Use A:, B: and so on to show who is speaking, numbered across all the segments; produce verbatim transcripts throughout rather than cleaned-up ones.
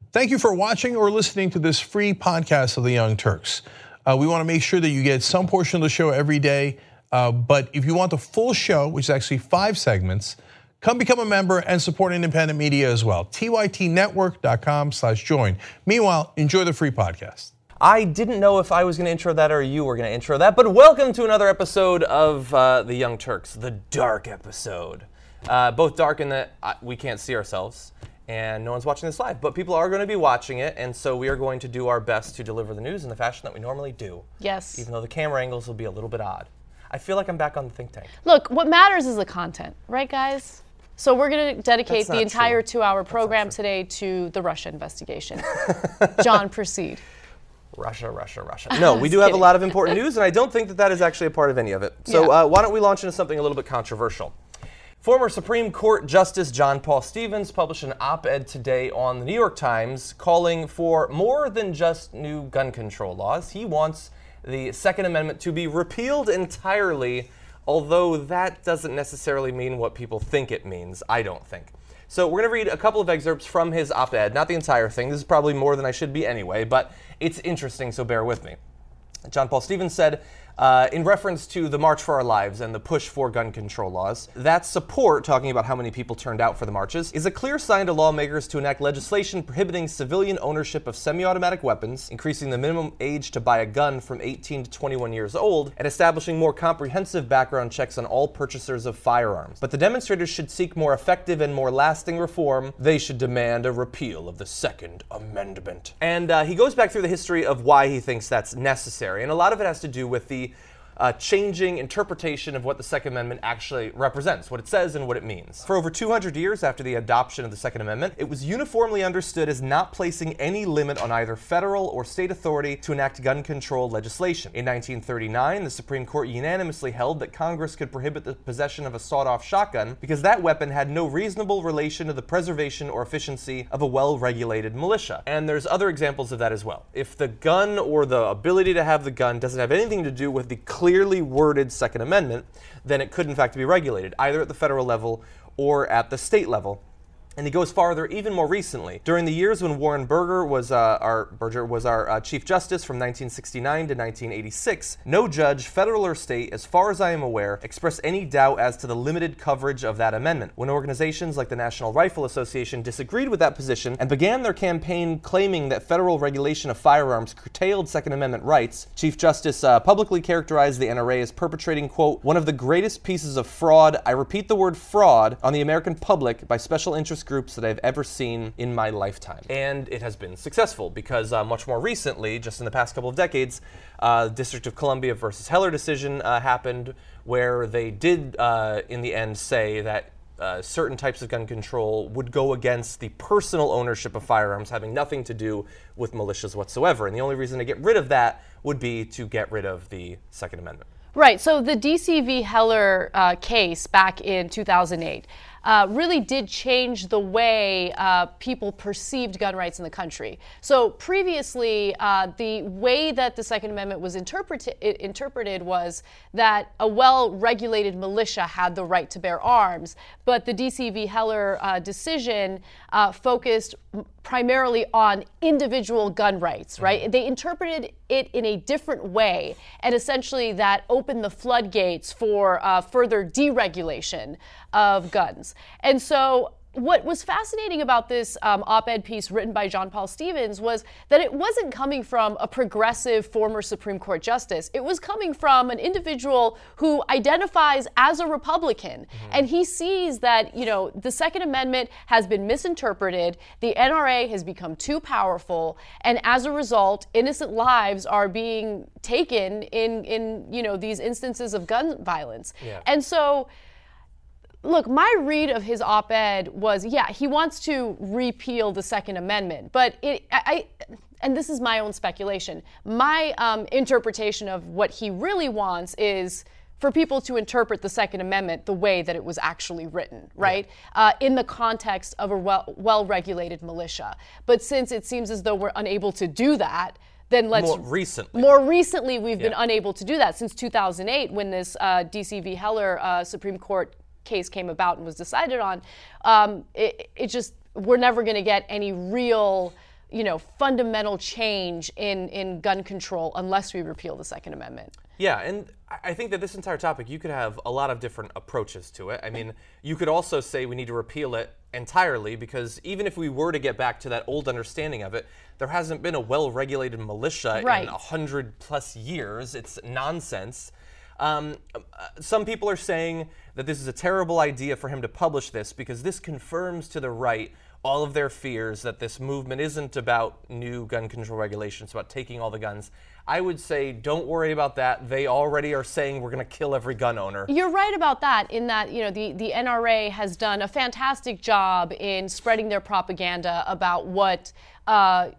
A: Thank you for watching or listening to this free podcast of the Young Turks. Uh, we want to make sure that you get some portion of the show every day, uh, but if you want the full show, which is actually five segments, come become a member and support independent media as well. T Y T network dot com slash join. Meanwhile, enjoy the free podcast.
B: I didn't know if I was going to intro that or you were going to intro that, but welcome to another episode of uh, The Young Turks, the dark episode. Uh, both dark in that uh, we can't see ourselves, and no one's watching this live, but people are going to be watching it, and so we are going to do our best to deliver the news in the fashion that we normally do.
C: Yes.
B: Even though the camera angles will be a little bit odd. I feel like I'm back on the think tank.
C: Look, what matters is the content, right, guys? So we're going to dedicate the entire true. two-hour program today to the Russia investigation. John, proceed.
B: Russia, Russia, Russia. No, we do have
C: kidding.
B: a lot of important news, and I don't think that that is actually a part of any of it. So
C: Yeah.
B: uh, why don't we launch into something a little bit controversial? Former Supreme Court Justice John Paul Stevens published an op-ed today on the New York Times calling for more than just new gun control laws. He wants the Second Amendment to be repealed entirely, although that doesn't necessarily mean what people think it means, I don't think. So we're going to read a couple of excerpts from his op-ed, not the entire thing. This is probably more than I should be anyway, but it's interesting, so bear with me. John Paul Stevens said, uh, in reference to the March for Our Lives and the push for gun control laws, that support, talking about how many people turned out for the marches, is a clear sign to lawmakers to enact legislation prohibiting civilian ownership of semi-automatic weapons, increasing the minimum age to buy a gun from eighteen to twenty-one years old, and establishing more comprehensive background checks on all purchasers of firearms. But the demonstrators should seek more effective and more lasting reform. They should demand a repeal of the Second Amendment. And uh, he goes back through the history of why he thinks that's necessary, and a lot of it has to do with the Uh, changing interpretation of what the Second Amendment actually represents, what it says and what it means. For over two hundred years after the adoption of the Second Amendment, it was uniformly understood as not placing any limit on either federal or state authority to enact gun control legislation. In nineteen thirty-nine, the Supreme Court unanimously held that Congress could prohibit the possession of a sawed-off shotgun because that weapon had no reasonable relation to the preservation or efficiency of a well-regulated militia. And there's other examples of that as well. If the gun or the ability to have the gun doesn't have anything to do with the clear clearly worded Second Amendment, then it could in fact be regulated, either at the federal level or at the state level. And he goes farther even more recently. During the years when Warren Burger was uh, our Berger was our uh, Chief Justice from nineteen sixty-nine to nineteen eighty-six, no judge, federal or state, as far as I am aware, expressed any doubt as to the limited coverage of that amendment. When organizations like the National Rifle Association disagreed with that position and began their campaign claiming that federal regulation of firearms curtailed Second Amendment rights, Chief Justice uh, publicly characterized the N R A as perpetrating, quote, one of the greatest pieces of fraud, I repeat the word fraud, on the American public by special interest groups that I've ever seen in my lifetime. And it has been successful because uh, much more recently, just in the past couple of decades, uh, District of Columbia versus Heller decision uh, happened where they did uh, in the end say that uh, certain types of gun control would go against the personal ownership of firearms, having nothing to do with militias whatsoever. And the only reason to get rid of that would be to get rid of the Second Amendment.
C: Right, so the D C v. Heller uh, case back in two thousand eight uh, really did change the way uh, people perceived gun rights in the country. So previously, uh, the way that the Second Amendment was interpreted, interpreted was that a well-regulated militia had the right to bear arms, but the D C v. Heller uh, decision uh, focused primarily on individual gun rights, right? Mm-hmm. They interpreted it in a different way, and essentially that opened the floodgates for uh, further deregulation of guns. And so what was fascinating about this um, op-ed piece written by John Paul Stevens was that it wasn't coming from a progressive former Supreme Court justice. It was coming from an individual who identifies as a Republican. Mm-hmm. And he sees that, you know, the Second Amendment has been misinterpreted, the N R A has become too powerful, and as a result, innocent lives are being taken in, in you know, these instances of gun violence. Yeah. And so, look, my read of his op-ed was, yeah, he wants to repeal the Second Amendment, but it, I, and this is my own speculation, my um, interpretation of what he really wants is for people to interpret the Second Amendment the way that it was actually written, right? Yeah. Uh, in the context of a well, well-regulated militia. But since it seems as though we're unable to do that, then let's
B: more recently.
C: More recently, we've
B: yeah.
C: been unable to do that since two thousand eight, when this uh, D C v. Heller uh, Supreme Court case came about and was decided on. Um, it, it just we're never going to get any real you know, fundamental change in, in gun control unless we repeal the Second Amendment.
B: Yeah, and I think that this entire topic, you could have a lot of different approaches to it. I mean, you could also say we need to repeal it entirely, because even if we were to get back to that old understanding of it, there hasn't been a well-regulated militia
C: right.
B: in a hundred plus years. It's nonsense. Um, some people are saying that this is a terrible idea for him to publish this because this confirms to the right all of their fears that this movement isn't about new gun control regulations, about taking all the guns. I would say don't worry about that. They already are saying we're going to kill every gun owner.
C: You're right about that, in that, you know, the, the N R A has done a fantastic job in spreading their propaganda about what uh,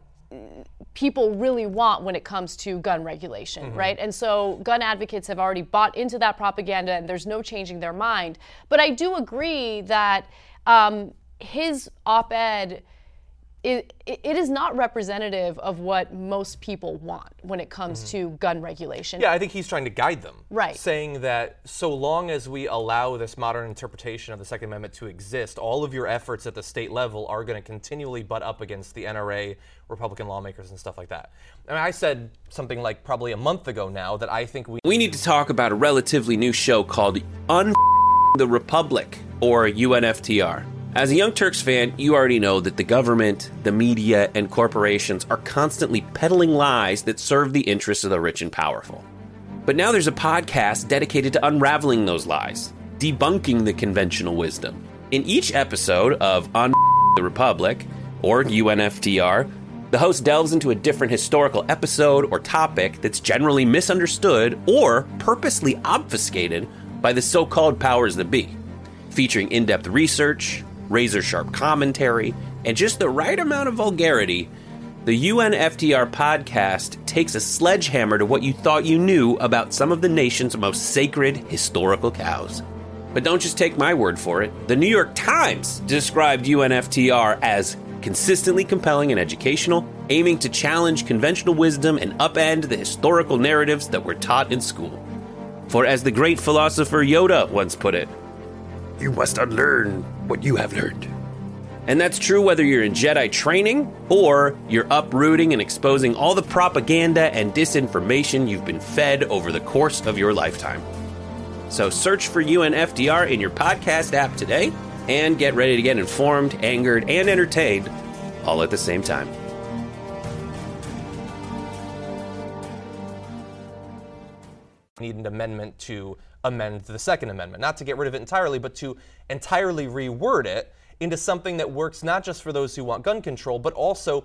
C: people really want when it comes to gun regulation, mm-hmm. right? And so gun advocates have already bought into that propaganda, and there's no changing their mind. But I do agree that um, his op-ed, It, it is not representative of what most people want when it comes mm-hmm. to gun regulation.
B: Yeah, I think he's trying to guide them.
C: Right.
B: Saying that so long as we allow this modern interpretation of the Second Amendment to exist, all of your efforts at the state level are going to continually butt up against the N R A, Republican lawmakers, and stuff like that. I mean, I said something like probably a month ago now that I think we...
D: We need to talk about a relatively new show called Un the Republic, or U N F T R. As a Young Turks fan, you already know that the government, the media, and corporations are constantly peddling lies that serve the interests of the rich and powerful. But now there's a podcast dedicated to unraveling those lies, debunking the conventional wisdom. In each episode of Un the Republic, or U N F T R, the host delves into a different historical episode or topic that's generally misunderstood or purposely obfuscated by the so-called powers that be, featuring in-depth research, razor-sharp commentary, and just the right amount of vulgarity. The U N F T R podcast takes a sledgehammer to what you thought you knew about some of the nation's most sacred historical cows. But don't just take my word for it. The New York Times described U N F T R as consistently compelling and educational, aiming to challenge conventional wisdom and upend the historical narratives that were taught in school. For as the great philosopher Yoda once put it, you must unlearn what you have learned. And that's true whether you're in Jedi training or you're uprooting and exposing all the propaganda and disinformation you've been fed over the course of your lifetime. So search for U N F T R in your podcast app today and get ready to get informed, angered, and entertained all at the same time.
B: Need an amendment to amend the Second Amendment, not to get rid of it entirely, but to entirely reword it into something that works not just for those who want gun control, but also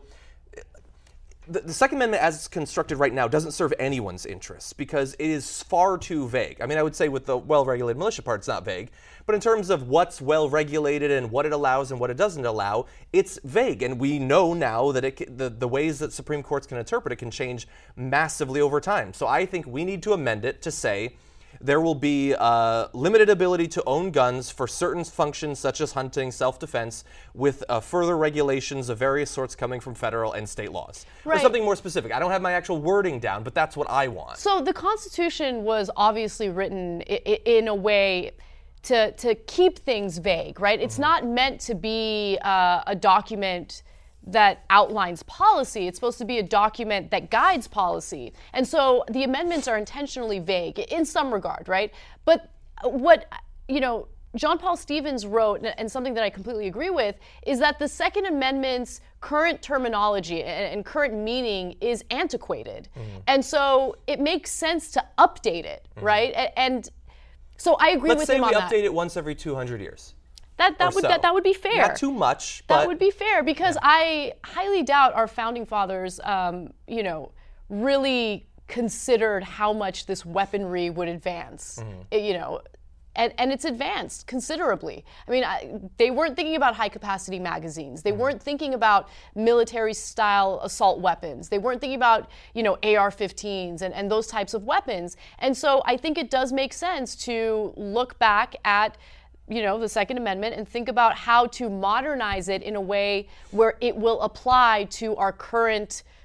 B: the, the Second Amendment as it's constructed right now doesn't serve anyone's interests because it is far too vague. I mean, I would say with the well-regulated militia part, it's not vague, but in terms of what's well-regulated and what it allows and what it doesn't allow, it's vague. And we know now that it, the, the ways that Supreme Courts can interpret it can change massively over time. So I think we need to amend it to say there will be uh, limited ability to own guns for certain functions such as hunting, self-defense, with uh, further regulations of various sorts coming from federal and state laws.
C: Right.
B: Or something more specific. I don't have my actual wording down, but that's what I want.
C: So the Constitution was obviously written I- I- in a way to, to keep things vague, right? It's mm-hmm. not meant to be uh, a document that outlines policy. It's supposed to be a document that guides policy. And so the amendments are intentionally vague in some regard, right? But what, you know, John Paul Stevens wrote, and something that I completely agree with, is that the Second Amendment's current terminology and current meaning is antiquated. Mm-hmm. And so it makes sense to update it, mm-hmm. right? And so I agree
B: Let's
C: with him on that.
B: Let's say we update it once every two hundred years.
C: That that would
B: so.
C: that, that would be fair.
B: Not too much, but
C: that would be fair because yeah. I highly doubt our founding fathers, um, you know, really considered how much this weaponry would advance. Mm-hmm. It, you know, and and it's advanced considerably. I mean, I, they weren't thinking about high-capacity magazines. They mm-hmm. weren't thinking about military-style assault weapons. They weren't thinking about, you know, A R fifteens and and those types of weapons. And so I think it does make sense to look back at, you know, the Second Amendment and think about how to modernize it in a way where it will apply to our current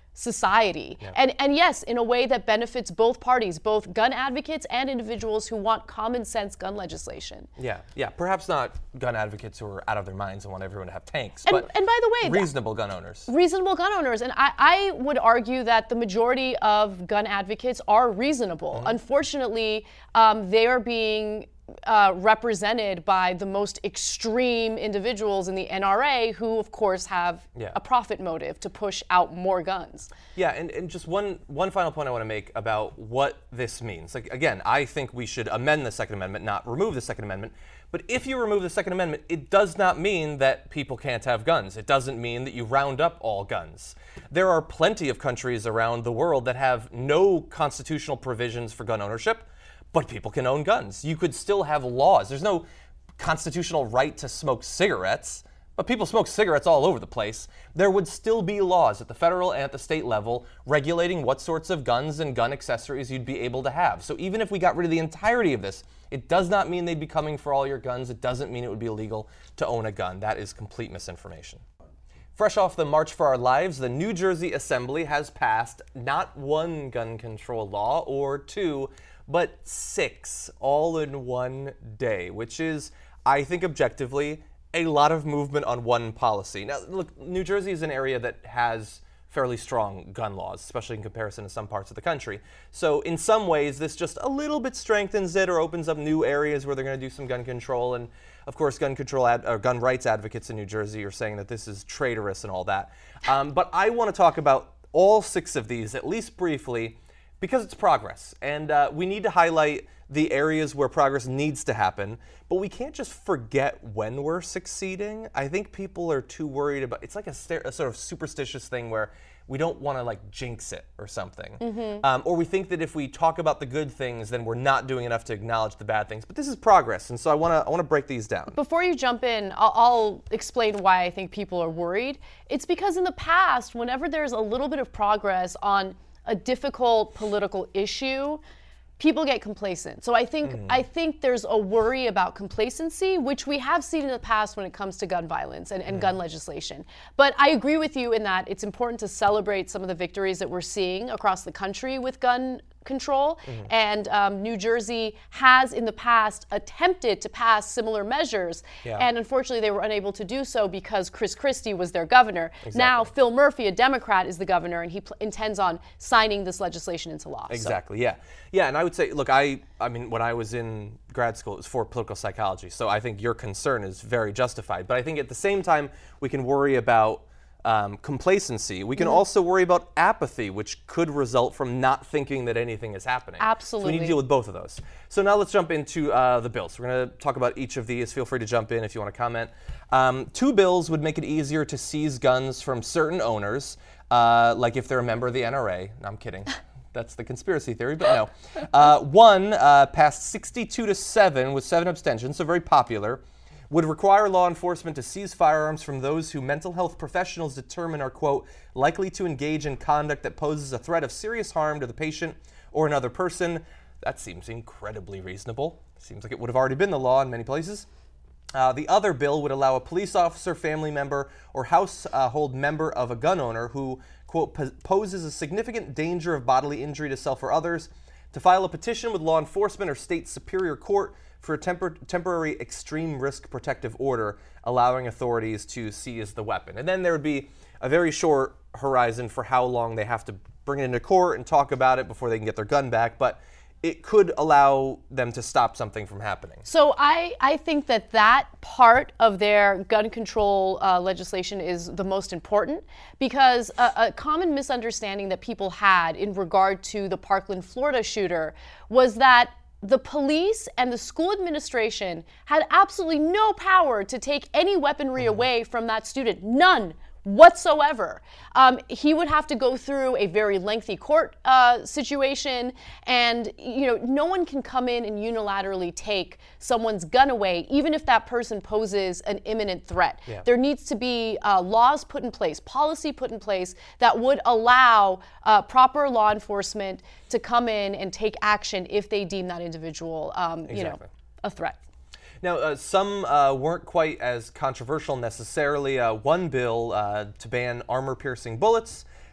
C: society.
B: Yeah.
C: And and yes, in a way that benefits both parties, both gun advocates and individuals who want common sense gun legislation.
B: Yeah, yeah. Perhaps not gun advocates who are out of their minds and want everyone to have tanks,
C: And,
B: but
C: and by the way,
B: reasonable gun owners.
C: Reasonable gun owners. And I, I would argue that the majority of gun advocates are reasonable.
B: Mm-hmm.
C: Unfortunately, um, they are being Uh, represented by the most extreme individuals in the N R A who, of course, have
B: Yeah.
C: a profit motive to push out more guns.
B: Yeah, and, and just one one final point I want to make about what this means. Like, again, I think we should amend the Second Amendment, not remove the Second Amendment. But if you remove the Second Amendment, it does not mean that people can't have guns. It doesn't mean that you round up all guns. There are plenty of countries around the world that have no constitutional provisions for gun ownership, but people can own guns. You could still have laws. There's no constitutional right to smoke cigarettes, but people smoke cigarettes all over the place. There would still be laws at the federal and at the state level regulating what sorts of guns and gun accessories you'd be able to have. So even if we got rid of the entirety of this, it does not mean they'd be coming for all your guns. It doesn't mean it would be illegal to own a gun. That is complete misinformation. Fresh off the March for Our Lives, the New Jersey Assembly has passed not one gun control law or two, but six, all in one day, which is, I think objectively, a lot of movement on one policy. Now, look, New Jersey is an area that has fairly strong gun laws, especially in comparison to some parts of the country. So in some ways, this just a little bit strengthens it or opens up new areas where they're going to do some gun control. And of course, gun control ad, or gun rights advocates in New Jersey are saying that this is traitorous and all that. Um, but I want to talk about all six of these, at least briefly, because it's progress. And uh, we need to highlight the areas where progress needs to happen, but we can't just forget when we're succeeding. I think people are too worried about, it's like a, st- a sort of superstitious thing where we don't want to like jinx it or something. Mm-hmm. Um, or we think that if we talk about the good things, then we're not doing enough to acknowledge the bad things. But this is progress, and so I want to I want to break these down.
C: Before you jump in, I'll, I'll explain why I think people are worried. It's because in the past, whenever there's a little bit of progress on a difficult political issue, people get complacent. So I think mm. I think there's a worry about complacency, which we have seen in the past when it comes to gun violence and, and mm. gun legislation. But I agree with you in that it's important to celebrate some of the victories that we're seeing across the country with gun control. Mm-hmm. And um, New Jersey has in the past attempted to pass similar measures. Yeah. And unfortunately, they were unable to do so because Chris Christie was their governor. Exactly. Now, Phil Murphy, a Democrat, is the governor, and he pl- intends on signing this legislation into law.
B: Exactly,
C: so.
B: yeah. Yeah, and I would say, look, I, I mean, when I was in grad school, it was for political psychology. So I think your concern is very justified. But I think at the same time, we can worry about Um, complacency. We can mm. also worry about apathy, which could result from not thinking that anything is happening.
C: Absolutely.
B: So we need to deal with both of those. So now let's jump into uh, the bills. We're going to talk about each of these. Feel free to jump in if you want to comment. Um, two bills would make it easier to seize guns from certain owners, uh, like if they're a member of the N R A. No, I'm kidding. That's the conspiracy theory, but no. Uh, one uh, passed sixty-two to seven with seven abstentions, so very popular. Would require law enforcement to seize firearms from those who mental health professionals determine are, quote, likely to engage in conduct that poses a threat of serious harm to the patient or another person. That seems incredibly reasonable. Seems like it would have already been the law in many places. Uh, the other bill would allow a police officer, family member, or household member of a gun owner who, quote, poses a significant danger of bodily injury to self or others to file a petition with law enforcement or state superior court for a tempor- temporary extreme risk protective order, allowing authorities to seize the weapon. And then there would be a very short horizon for how long they have to bring it into court and talk about it before they can get their gun back, but it could allow them to stop something from happening.
C: So I, I think that that part of their gun control uh, legislation is the most important, because a, a common misunderstanding that people had in regard to the Parkland, Florida shooter was that the police and the school administration had absolutely no power to take any weaponry away from that student. None whatsoever. Um, he would have to go through a very lengthy court uh, situation, and you know, no one can come in and unilaterally take someone's gun away, even if that person poses an imminent threat. Yeah. There needs to be uh, laws put in place, policy put in place that would allow uh, proper law enforcement to come in and take action if they deem that individual, um,
B: exactly.
C: you know, a threat.
B: Now, uh, some uh, weren't quite as controversial necessarily. Uh, one bill uh, to ban armor-piercing bullets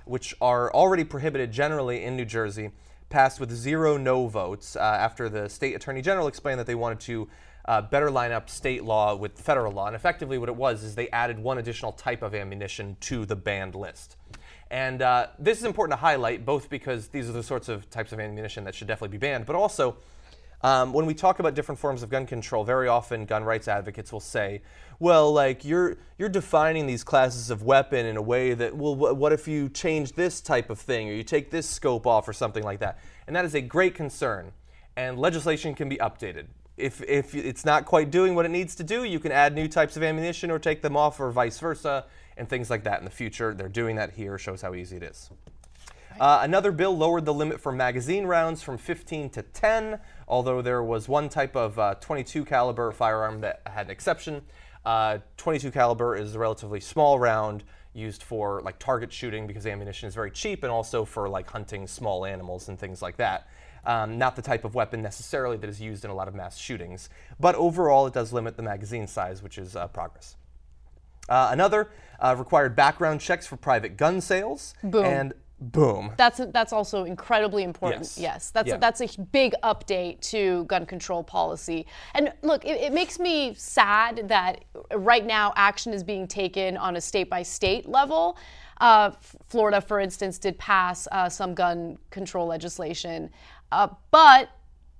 B: which are already prohibited generally in New Jersey, passed with zero no votes uh, after the state attorney general explained that they wanted to uh, better line up state law with federal law. And effectively what it was is they added one additional type of ammunition to the banned list. And uh, this is important to highlight, both because these are the sorts of types of ammunition that should definitely be banned, but also um, when we talk about different forms of gun control, very often gun rights advocates will say, well, like, you're you're defining these classes of weapon in a way that, well, wh- what if you change this type of thing, or you take this scope off, or something like that? And that is a great concern, and legislation can be updated. If, if it's not quite doing what it needs to do, you can add new types of ammunition or take them off, or vice versa, and things like that in the future. They're doing that here, shows how easy it is. Uh, another bill lowered the limit for magazine rounds from fifteen to ten, although there was one type of uh, twenty-two caliber firearm that had an exception. Uh, twenty-two caliber is a relatively small round used for like target shooting because ammunition is very cheap, and also for like hunting small animals and things like that. Um, not the type of weapon necessarily that is used in a lot of mass shootings, but overall it does limit the magazine size, which is uh, progress. Uh, another uh, required background checks for private gun sales.
C: Boom.
B: And boom.
C: That's that's also incredibly important.
B: Yes,
C: yes that's
B: yeah.
C: a, that's a big update to gun control policy. And look, it, it makes me sad that right now action is being taken on a state-by-state level. Uh, Florida, for instance, did pass uh, some gun control legislation, uh, but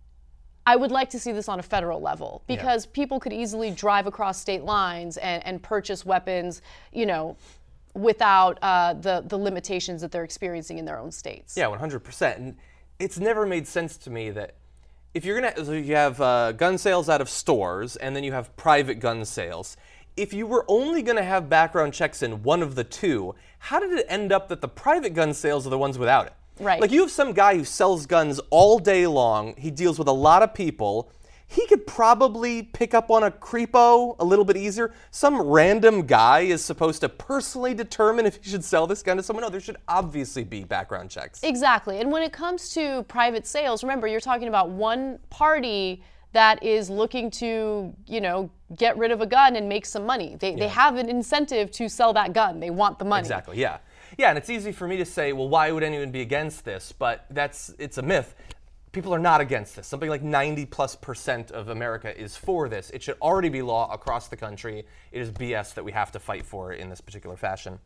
C: I would like to see this on a federal level, because yeah. people could easily drive across state lines and, and purchase weapons, you know, without uh, the, the limitations that they're experiencing in their own states.
B: Yeah, one hundred percent. And it's never made sense to me that if you're going to, so you have uh, gun sales out of stores, and then you have private gun sales. If you were only going to have background checks in one of the two, how did it end up that the private gun sales are the ones without it?
C: Right.
B: Like, you have some guy who sells guns all day long. He deals with a lot of people. He could probably pick up on a creepo a little bit easier. Some random guy is supposed to personally determine if he should sell this gun to someone. No, there should obviously be background checks.
C: Exactly. And when it comes to private sales, remember, you're talking about one party that is looking to, you know, get rid of a gun and make some money. They, yeah. they have an incentive to sell that gun. They want the money.
B: Exactly, yeah. Yeah, and it's easy for me to say, well, why would anyone be against this? But that's it's a myth. People are not against this. Something like ninety plus percent of America is for this. It should already be law across the country. It is B S that we have to fight for in this particular fashion.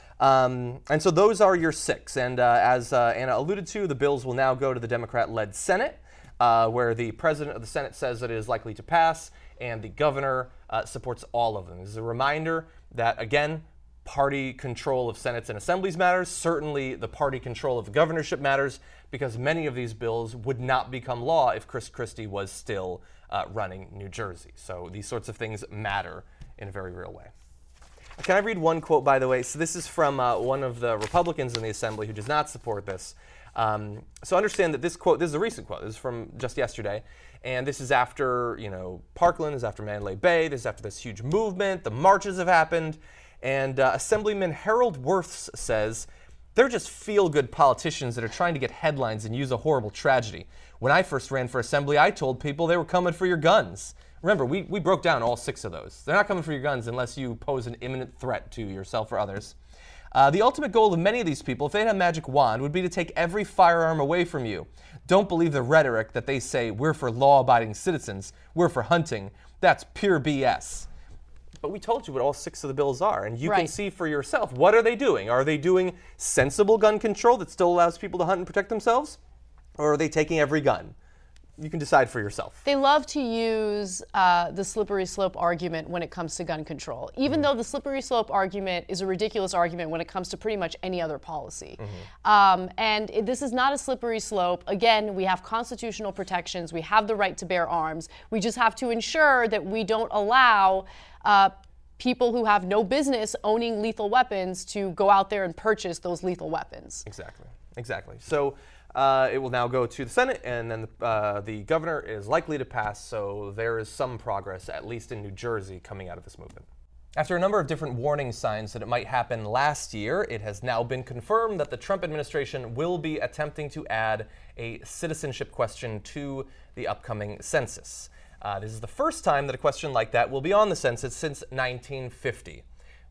B: Um, and so those are your six. And uh, as uh, Anna alluded to, the bills will now go to the Democrat-led Senate, uh, where the president of the Senate says that it is likely to pass, and the governor uh, supports all of them. This is a reminder that, again, party control of Senates and Assemblies matters. Certainly the party control of the governorship matters, because many of these bills would not become law if Chris Christie was still uh, running New Jersey. So these sorts of things matter in a very real way. Can I read one quote, by the way? So this is from uh, one of the Republicans in the Assembly who does not support this. Um, so understand that this quote, this is a recent quote, this is from just yesterday, and this is after, you know, Parkland, this is after Mandalay Bay, this is after this huge movement, the marches have happened. And uh, Assemblyman Harold Wirths says, they're just feel-good politicians that are trying to get headlines and use a horrible tragedy. When I first ran for Assembly, I told people they were coming for your guns. Remember, we, we broke down all six of those. They're not coming for your guns unless you pose an imminent threat to yourself or others. Uh, the ultimate goal of many of these people, if they had a magic wand, would be to take every firearm away from you. Don't believe the rhetoric that they say, we're for law-abiding citizens, we're for hunting. That's pure B S. But we told you what all six of the bills are, and you
C: right.
B: can see for yourself, what are they doing? Are they doing sensible gun control that still allows people to hunt and protect themselves? Or are they taking every gun? You can decide for yourself.
C: They love to use uh, the slippery slope argument when it comes to gun control, even mm-hmm. though the slippery slope argument is a ridiculous argument when it comes to pretty much any other policy. Mm-hmm. Um, and it, this is not a slippery slope. Again, we have constitutional protections. We have the right to bear arms. We just have to ensure that we don't allow uh, people who have no business owning lethal weapons to go out there and purchase those lethal weapons.
B: Exactly, exactly. So uh, it will now go to the Senate, and then the, uh, the governor is likely to pass, so there is some progress, at least in New Jersey, coming out of this movement. After a number of different warning signs that it might happen last year, it has now been confirmed that the Trump administration will be attempting to add a citizenship question to the upcoming census. Uh, this is the first time that a question like that will be on the census since nineteen fifty.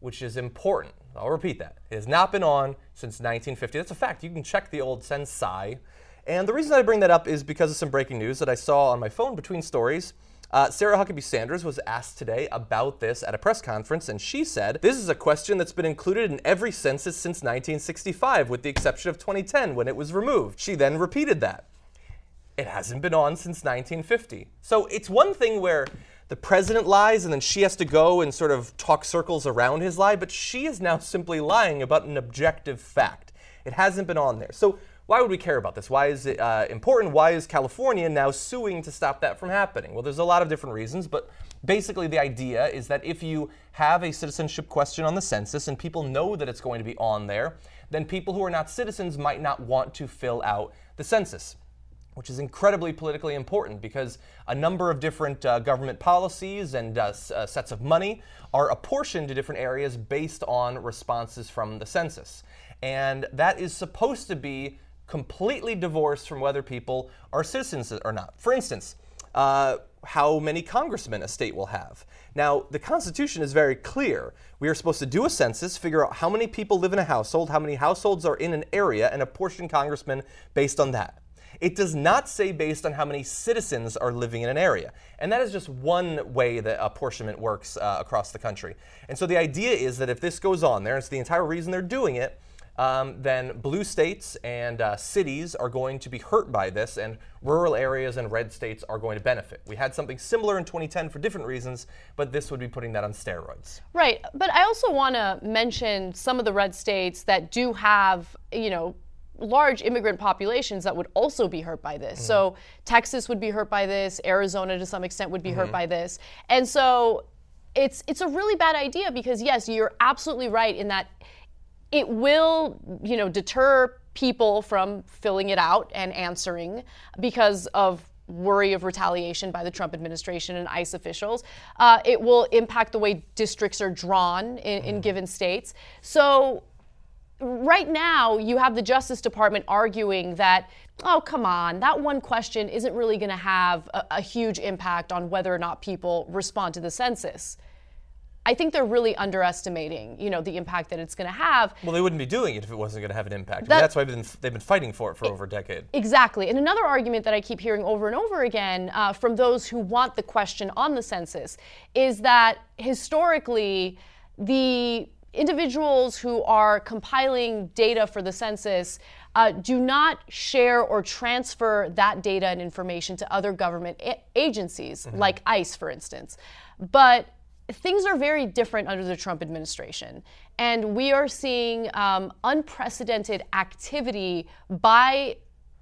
B: which is important. I'll repeat that. It has not been on since nineteen fifty. That's a fact. You can check the old Sensei. And the reason I bring that up is because of some breaking news that I saw on my phone between stories. Uh, Sarah Huckabee Sanders was asked today about this at a press conference, and she said, this is a question that's been included in every census since nineteen sixty-five, with the exception of twenty ten, when it was removed. She then repeated that. It hasn't been on since nineteen fifty. So it's one thing where the president lies and then she has to go and sort of talk circles around his lie, but she is now simply lying about an objective fact. It hasn't been on there. So why would we care about this? Why is it uh, important? Why is California now suing to stop that from happening? Well, there's a lot of different reasons, but basically the idea is that if you have a citizenship question on the census and people know that it's going to be on there, then people who are not citizens might not want to fill out the census, which is incredibly politically important because a number of different uh, government policies and uh, s- uh, sets of money are apportioned to different areas based on responses from the census. And that is supposed to be completely divorced from whether people are citizens or not. For instance, uh, how many congressmen a state will have. Now, the Constitution is very clear. We are supposed to do a census, figure out how many people live in a household, how many households are in an area, and apportion congressmen based on that. It does not say based on how many citizens are living in an area. And that is just one way that apportionment works uh, across the country. And so the idea is that if this goes on there, it's the entire reason they're doing it, Um, then blue states and uh, cities are going to be hurt by this, and rural areas and red states are going to benefit. We had something similar in twenty ten for different reasons, but this would be putting that on steroids.
C: Right, but I also want to mention some of the red states that do have, you know, large immigrant populations that would also be hurt by this. Mm-hmm. So Texas would be hurt by this, Arizona to some extent would be mm-hmm. hurt by this. And so it's it's a really bad idea because, yes, you're absolutely right in that it will, you know, deter people from filling it out and answering because of worry of retaliation by the Trump administration and ICE officials. Uh, it will impact the way districts are drawn in, in given states. So right now, you have the Justice Department arguing that, oh, come on, that one question isn't really going to have a, a huge impact on whether or not people respond to the census. I think they're really underestimating, you know, the impact that it's going to have.
B: Well, they wouldn't be doing it if it wasn't going to have an impact. That, I mean, that's why they've been, they've been fighting for it for it, over a decade.
C: Exactly. And another argument that I keep hearing over and over again uh, from those who want the question on the census is that historically, the individuals who are compiling data for the census uh, do not share or transfer that data and information to other government a- agencies, mm-hmm. like ICE, for instance. But things are very different under the Trump administration, and we are seeing um, unprecedented activity by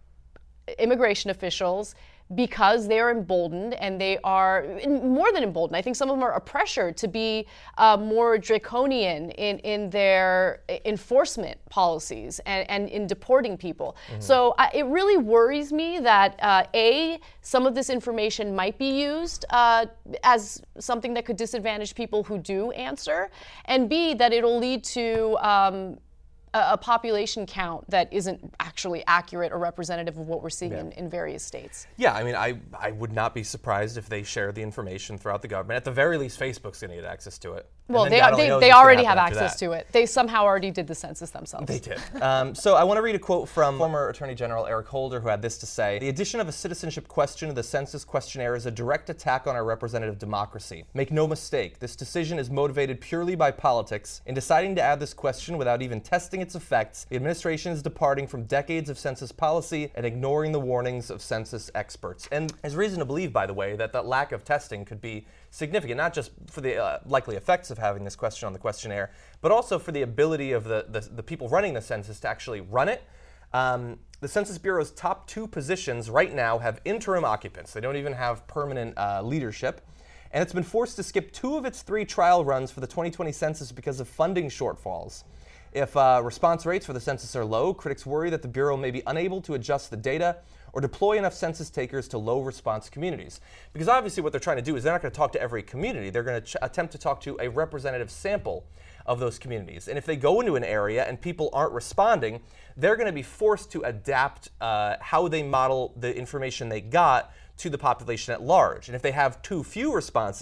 C: immigration officials because they are emboldened, and they are more than emboldened. I think some of them are pressured to be uh, more draconian in, in their enforcement policies and, and in deporting people. Mm-hmm. So uh, it really worries me that uh, A, some of this information might be used uh, as something that could disadvantage people who do answer, and B, that it'll lead to um, a population count that isn't actually accurate or representative of what we're seeing yeah. in, in various states.
B: Yeah, I mean, I, I would not be surprised if they share the information throughout the government. At the very least, Facebook's going to get access to it.
C: Well, they, they, they already have access to it. They somehow already did the census themselves.
B: They did. um, so I want to read a quote from former Attorney General Eric Holder, who had this to say: "The addition of a citizenship question to the census questionnaire is a direct attack on our representative democracy. Make no mistake, this decision is motivated purely by politics. In deciding to add this question without even testing its effects, the administration is departing from decades of census policy and ignoring the warnings of census experts." And there's reason to believe, by the way, that that lack of testing could be significant, not just for the uh, likely effects of having this question on the questionnaire, but also for the ability of the, the, the people running the census to actually run it. Um, the Census Bureau's top two positions right now have interim occupants. They don't even have permanent uh, leadership. And it's been forced to skip two of its three trial runs for the twenty twenty census because of funding shortfalls. If uh, response rates for the census are low, critics worry that the Bureau may be unable to adjust the data or deploy enough census takers to low response communities. Because obviously what they're trying to do is they're not going to talk to every community. They're going to ch- attempt to talk to a representative sample of those communities. And if they go into an area and people aren't responding, they're going to be forced to adapt uh, how they model the information they got to the population at large. And if they have too few responses,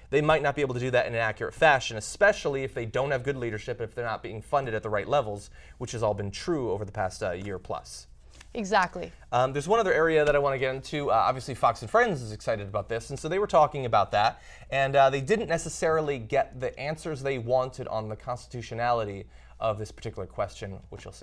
B: they might not be able to do that in an accurate fashion, especially if they don't have good leadership, if they're not being funded at the right levels, which has all been true over the past uh, year plus.
C: Exactly.
B: Um, there's one other area that I want to get into. Uh, obviously, Fox and Friends is excited about this, and so they were talking about that, and uh, they didn't necessarily get the answers they wanted on the constitutionality of this particular question, which you'll see.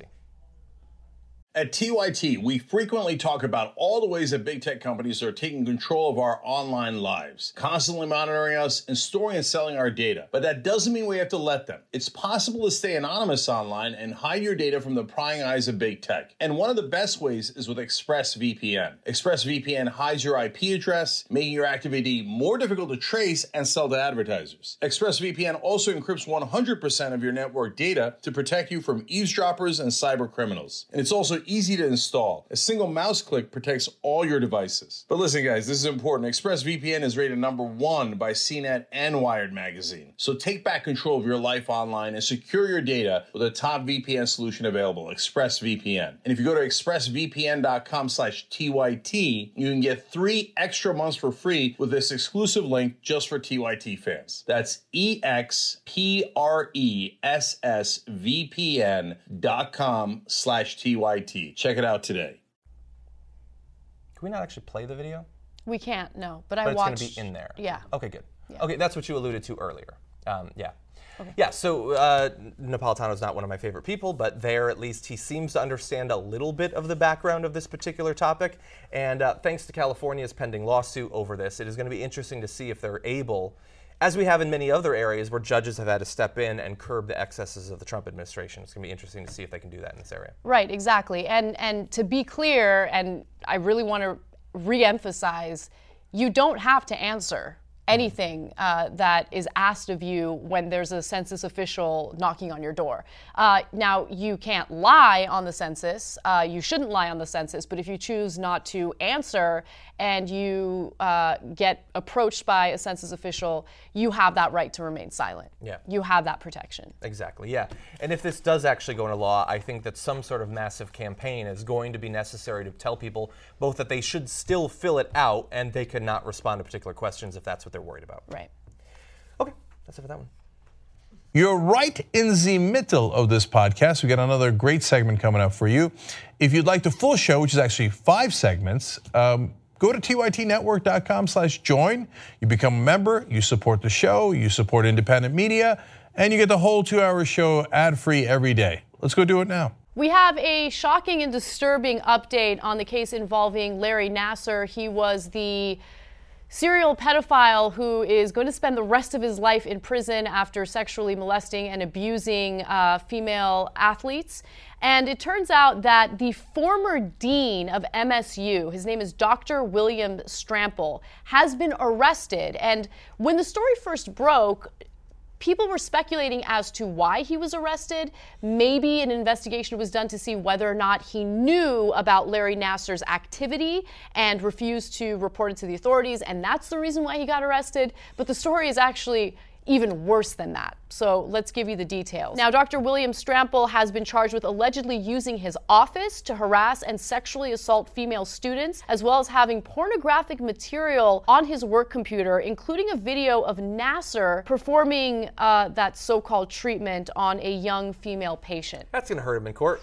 E: At T Y T, we frequently talk about all the ways that big tech companies are taking control of our online lives, constantly monitoring us and storing and selling our data. But that doesn't mean we have to let them. It's possible to stay anonymous online and hide your data from the prying eyes of big tech. And one of the best ways is with ExpressVPN. ExpressVPN hides your I P address, making your activity more difficult to trace and sell to advertisers. ExpressVPN also encrypts one hundred percent of your network data to protect you from eavesdroppers and cyber criminals. And it's also easy to install. A single mouse click protects all your devices. But listen, guys, this is important. ExpressVPN is rated number one by C net and Wired magazine. So take back control of your life online and secure your data with a top V P N solution available, ExpressVPN. And if you go to expressvpn.com slash TYT, you can get three extra months for free with this exclusive link just for T Y T fans. That's E X P R E S S V P N dot com slash T Y T. Check it out today.
B: Can we not actually play the video?
C: We can't, no. But I
B: But
C: watched.
B: it's going to be in there.
C: Yeah.
B: Okay, good.
C: Yeah.
B: Okay, that's what you alluded to earlier. Um, yeah. Okay. Yeah, so uh, Napolitano's not one of my favorite people, but there at least he seems to understand a little bit of the background of this particular topic. And uh, thanks to California's pending lawsuit over this, it is going to be interesting to see if they're able, as we have in many other areas where judges have had to step in and curb the excesses of the Trump administration. It's going to be interesting to see if they can do that in this area.
C: Right, exactly. And and to be clear, and I really want to re-emphasize, you don't have to answer anything uh, that is asked of you when there's a census official knocking on your door. Uh, now, you can't lie on the census. Uh, you shouldn't lie on the census, but if you choose not to answer and you uh, get approached by a census official, you have that right to remain silent.
B: Yeah.
C: You have that protection.
B: Exactly, yeah. And if this does actually go into law, I think that some sort of massive campaign is going to be necessary to tell people both that they should still fill it out and they cannot respond to particular questions if that's what they're worried about.
C: Right.
B: Okay, that's it for that one.
A: You're right in the middle of this podcast. We got another great segment coming up for you. If you'd like the full show, which is actually five segments, um, go to T Y T network dot com slash join. You become a member, you support the show, you support independent media, and you get the whole two-hour show ad-free every day. Let's go do it now.
C: We have a shocking and disturbing update on the case involving Larry Nassar. He was the serial pedophile who is going to spend the rest of his life in prison after sexually molesting and abusing uh, female athletes. And it turns out that the former dean of M S U, his name is Doctor William Strample, has been arrested. And when the story first broke, people were speculating as to why he was arrested. Maybe an investigation was done to see whether or not he knew about Larry Nassar's activity and refused to report it to the authorities, and that's the reason why he got arrested. But the story is actually even worse than that. So let's give you the details. Now, Doctor William Strample has been charged with allegedly using his office to harass and sexually assault female students, as well as having pornographic material on his work computer, including a video of Nassar performing uh, that so-called treatment on a young female patient.
B: That's going to hurt him in court.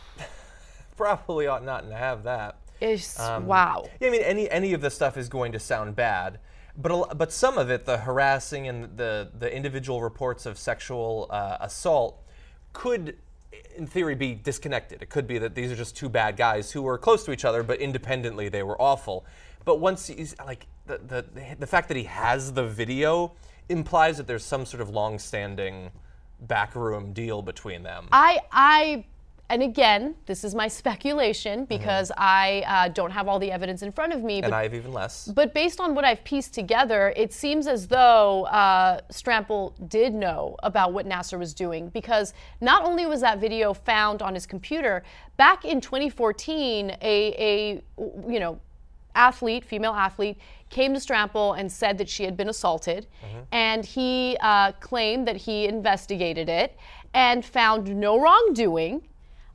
B: Probably ought not to have that.
C: It's,
B: Um,
C: wow.
B: Yeah, I mean, any any of this stuff is going to sound bad, but a, lo- but some of it, the harassing and the the individual reports of sexual uh, assault, could, in theory, be disconnected. It could be that these are just two bad guys who were close to each other, but independently they were awful. But once he's like the the the fact that he has the video implies that there's some sort of long-standing backroom deal between them.
C: I, I, and again, this is my speculation because mm-hmm. I uh, don't have all the evidence in front of me. But,
B: and I have even less.
C: But based on what I've pieced together, it seems as though uh, Strample did know about what Nassar was doing, because not only was that video found on his computer, back in twenty fourteen, a, a you know, athlete, female athlete, came to Strample and said that she had been assaulted, mm-hmm. and he uh, claimed that he investigated it and found no wrongdoing.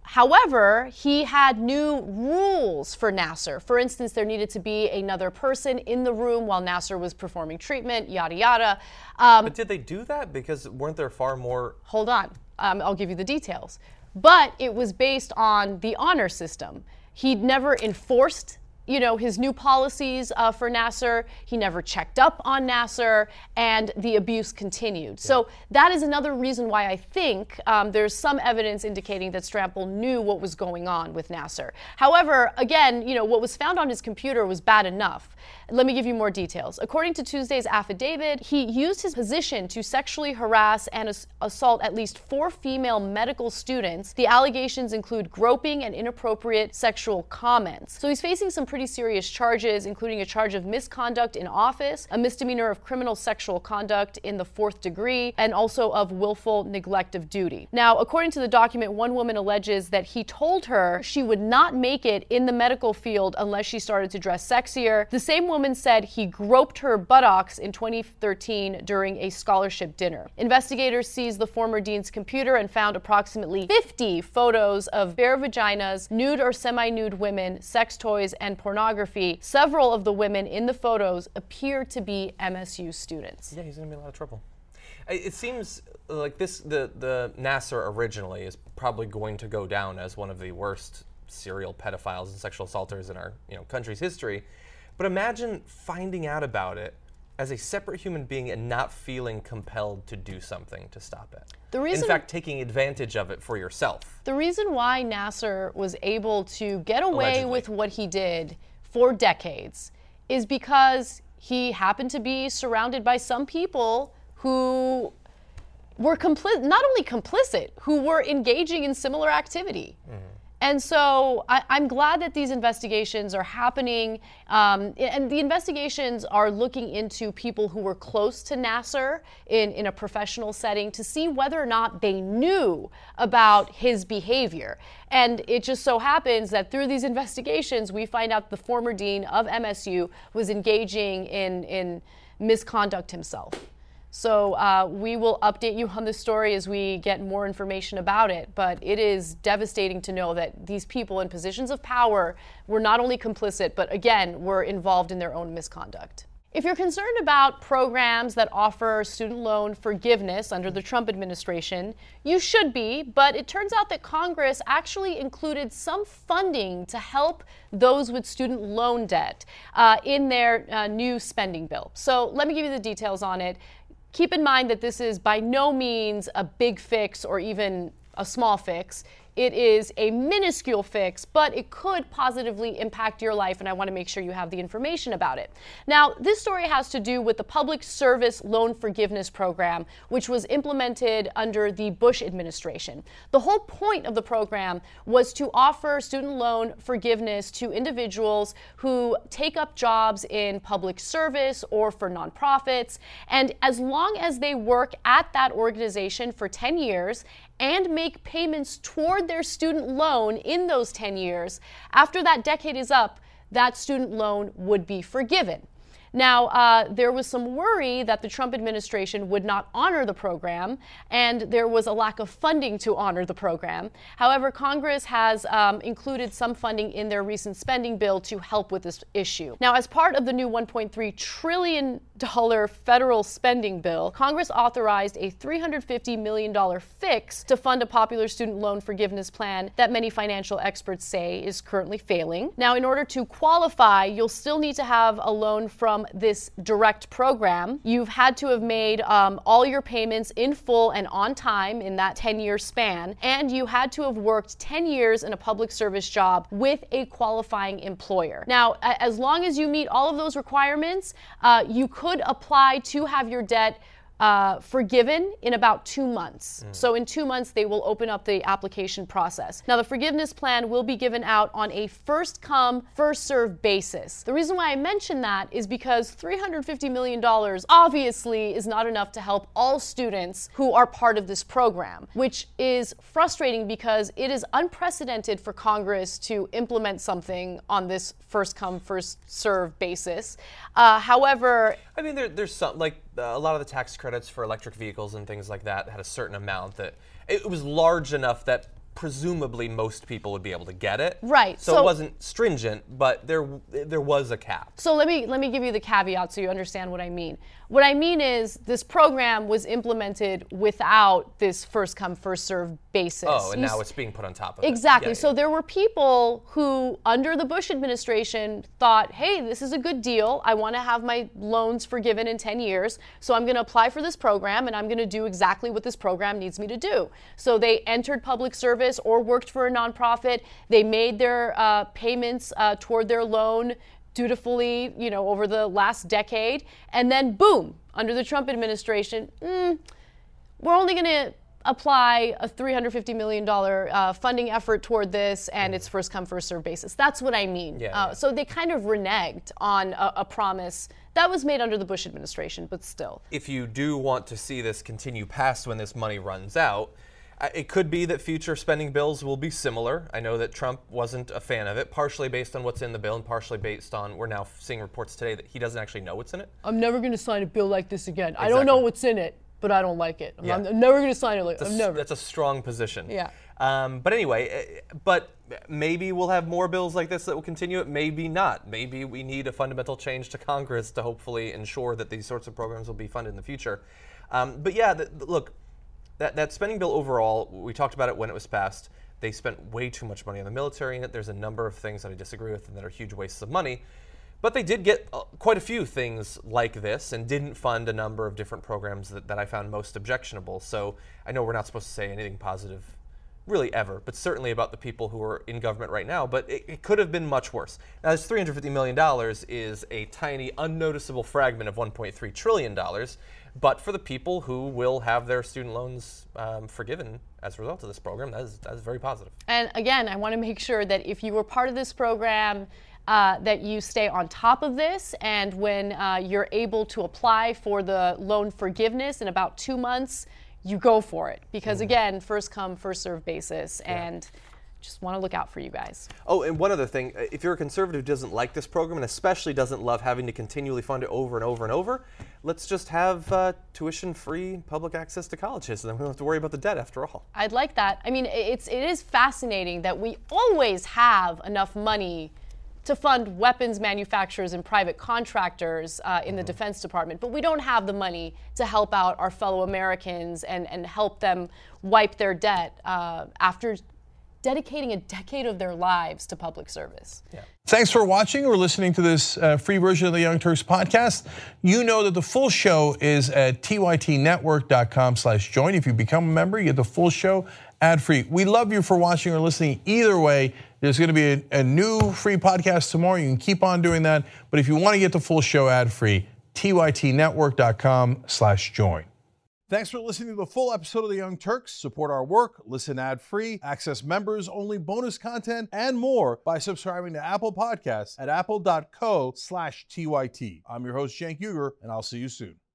C: However, he had new rules for Nassar. For instance, there needed to be another person in the room while Nassar was performing treatment, yada, yada. Um,
B: but did they do that? Because weren't there far more...
C: Hold on. Um, I'll give you the details. But it was based on the honor system. He'd never enforced you know, his new policies uh, for Nassar. He never checked up on Nassar, and the abuse continued. Yeah. So that is another reason why I think um, there's some evidence indicating that Strample knew what was going on with Nassar. However, again, you know, what was found on his computer was bad enough. Let me give you more details. According to Tuesday's affidavit, he used his position to sexually harass and ass- assault at least four female medical students. The allegations include groping and inappropriate sexual comments. So he's facing some pretty serious charges, including a charge of misconduct in office, a misdemeanor of criminal sexual conduct in the fourth degree, and also of willful neglect of duty. Now, according to the document, one woman alleges that he told her she would not make it in the medical field unless she started to dress sexier. The same woman said he groped her buttocks in twenty thirteen during a scholarship dinner. Investigators seized the former dean's computer and found approximately fifty photos of bare vaginas, nude or semi-nude women, sex toys, and pornography. Several of the women in the photos appear to be M S U students.
B: Yeah, he's going to be in a lot of trouble. It seems like this, the, the Nassar originally is probably going to go down as one of the worst serial pedophiles and sexual assaulters in our you know country's history. But imagine finding out about it as a separate human being and not feeling compelled to do something to stop it.
C: The reason,
B: in fact, taking advantage of it for yourself.
C: The reason why Nassar was able to get away
B: Allegedly.
C: with what he did for decades is because he happened to be surrounded by some people who were complicit, not only complicit, who were engaging in similar activity. Mm-hmm. And so I, I'm glad that these investigations are happening, um, and the investigations are looking into people who were close to Nassar in, in a professional setting to see whether or not they knew about his behavior. And it just so happens that through these investigations, we find out the former dean of M S U was engaging in, in misconduct himself. So uh, we will update you on this story as we get more information about it. But it is devastating to know that these people in positions of power were not only complicit, but again, were involved in their own misconduct. If you're concerned about programs that offer student loan forgiveness under the Trump administration, you should be, but it turns out that Congress actually included some funding to help those with student loan debt uh, in their uh, new spending bill. So let me give you the details on it. Keep in mind that this is by no means a big fix or even a small fix. It is a minuscule fix, but it could positively impact your life, and I want to make sure you have the information about it. Now, this story has to do with the Public Service Loan Forgiveness Program, which was implemented under the Bush administration. The whole point of the program was to offer student loan forgiveness to individuals who take up jobs in public service or for nonprofits, and as long as they work at that organization for ten years and make payments toward their student loan in those ten years, after that decade is up, that student loan would be forgiven. Now, uh, there was some worry that the Trump administration would not honor the program, and there was a lack of funding to honor the program. However, Congress has um, included some funding in their recent spending bill to help with this issue. Now, as part of the new one point three trillion dollars federal spending bill, Congress authorized a three hundred fifty million dollars fix to fund a popular student loan forgiveness plan that many financial experts say is currently failing. Now, in order to qualify, you'll still need to have a loan from this direct program. You've had to have made um, all your payments in full and on time in that ten-year span, and you had to have worked ten years in a public service job with a qualifying employer. Now, as long as you meet all of those requirements, uh, you could apply to have your debt Uh, forgiven in about two months. Mm. So in two months, they will open up the application process. Now, the forgiveness plan will be given out on a first come, first served basis. The reason why I mention that is because three hundred fifty million dollars obviously is not enough to help all students who are part of this program, which is frustrating because it is unprecedented for Congress to implement something on this first come, first served basis. Uh, however,
B: I mean, there, there's some, like, uh, a lot of the tax credits for electric vehicles and things like that had a certain amount that it was large enough that presumably most people would be able to get it.
C: Right.
B: So,
C: So-
B: it wasn't stringent, but there there was a cap.
C: So let me let me give you the caveat so you understand what I mean. What I mean is this program was implemented without this first come first serve basis.
B: Oh, and
C: You
B: now
C: s-
B: it's being put on top of it.
C: Exactly.
B: Yeah,
C: So
B: yeah.
C: there were people who, under the Bush administration, thought, hey, this is a good deal. I want to have my loans forgiven in ten years. So I'm going to apply for this program and I'm going to do exactly what this program needs me to do. So they entered public service or worked for a nonprofit. They made their uh, payments uh, toward their loan dutifully, you know, over the last decade. And then boom, under the Trump administration, mm, we're only going to apply a three hundred fifty million dollars uh, funding effort toward this, and it's first come, first serve basis. That's what I mean.
B: Yeah,
C: uh,
B: yeah.
C: So they kind of reneged on a, a promise that was made under the Bush administration, but still.
B: If you do want to see this continue past when this money runs out, uh, it could be that future spending bills will be similar. I know that Trump wasn't a fan of it, partially based on what's in the bill and partially based on, we're now seeing reports today that he doesn't actually know what's in it.
C: I'm never going to sign a bill like this again. I don't know
B: Exactly.
C: what's in it, but I don't like it. I'm,
B: Yeah.
C: I'm never going to sign it. Like,
B: That's
C: I'm
B: a,
C: never.
B: that's a strong position.
C: Yeah.
B: Um, but anyway, uh, but maybe we'll have more bills like this that will continue it. Maybe not. Maybe we need a fundamental change to Congress to hopefully ensure that these sorts of programs will be funded in the future. Um, but yeah, the, the, look, that, that spending bill overall, we talked about it when it was passed. They spent way too much money on the military in it. There's a number of things that I disagree with and that are huge wastes of money. But they did get uh, quite a few things like this and didn't fund a number of different programs that, that I found most objectionable. So I know we're not supposed to say anything positive really ever, but certainly about the people who are in government right now. But it, it could have been much worse. Now, this three hundred fifty million dollars is a tiny, unnoticeable fragment of one point three trillion dollars. But for the people who will have their student loans um, forgiven as a result of this program, that is, that is very positive.
C: And again, I want to make sure that if you were part of this program, uh, that you stay on top of this. And when uh, you're able to apply for the loan forgiveness in about two months, you go for it. Because again, first come, first serve basis. And just want to look out for you guys.
B: Oh, and one other thing, if you're a conservative who doesn't like this program and especially doesn't love having to continually fund it over and over and over, let's just have uh, tuition-free public access to colleges, and then we don't have to worry about the debt after all.
C: I'd like that. I mean, it's it is fascinating that we always have enough money to fund weapons manufacturers and private contractors uh, in the Defense Department, but we don't have the money to help out our fellow Americans and, and help them wipe their debt uh, after dedicating a decade of their lives to public service.
B: Yeah.
A: Thanks for watching or listening to this uh, free version of the Young Turks podcast. You know that the full show is at T Y T network dot com slash join. If you become a member, you get the full show ad-free. We love you for watching or listening. Either way, there's going to be a, a new free podcast tomorrow. You can keep on doing that. But if you want to get the full show ad-free, T Y T network dot com slash join. Thanks for listening to the full episode of The Young Turks. Support our work, listen ad-free, access members-only bonus content, and more by subscribing to Apple Podcasts at apple dot co slash T Y T. I'm your host, Cenk Uygur, and I'll see you soon.